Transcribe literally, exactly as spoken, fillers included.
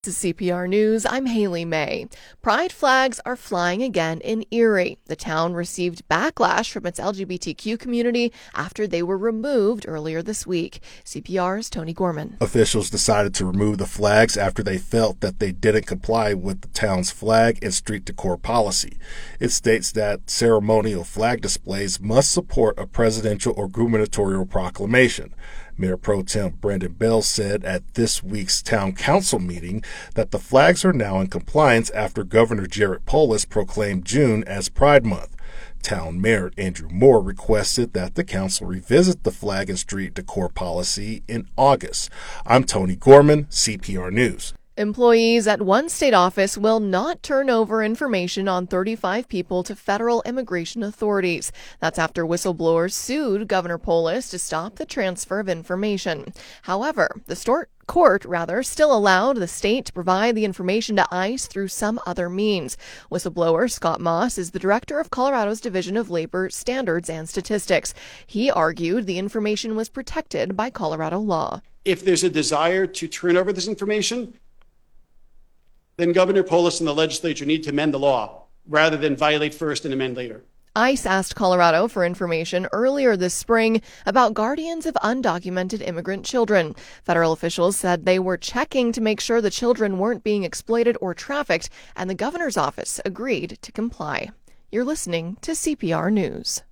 This is C P R News. I'm Haley May. Pride flags are flying again in Erie. The town received backlash from its L G B T Q community after they were removed earlier this week. C P R's Tony Gorman. Officials decided to remove the flags after they felt that they didn't comply with the town's flag and street decor policy. It states that ceremonial flag displays must support a presidential or gubernatorial proclamation. Mayor Pro Tem Brandon Bell said at this week's town council meeting that the flags are now in compliance after Governor Jared Polis proclaimed June as Pride Month. Town Mayor Andrew Moore requested that the council revisit the flag and street decor policy in August. I'm Tony Gorman, C P R News. Employees at one state office will not turn over information on thirty-five people to federal immigration authorities. That's after whistleblowers sued Governor Polis to stop the transfer of information. However, the store court rather still allowed the state to provide the information to ICE through some other means. Whistleblower Scott Moss is the director of Colorado's Division of Labor Standards and Statistics. He argued the information was protected by Colorado law. If there's a desire to turn over this information, then Governor Polis and the legislature need to amend the law rather than violate first and amend later. ICE asked Colorado for information earlier this spring about guardians of undocumented immigrant children. Federal officials said they were checking to make sure the children weren't being exploited or trafficked, and the governor's office agreed to comply. You're listening to C P R News.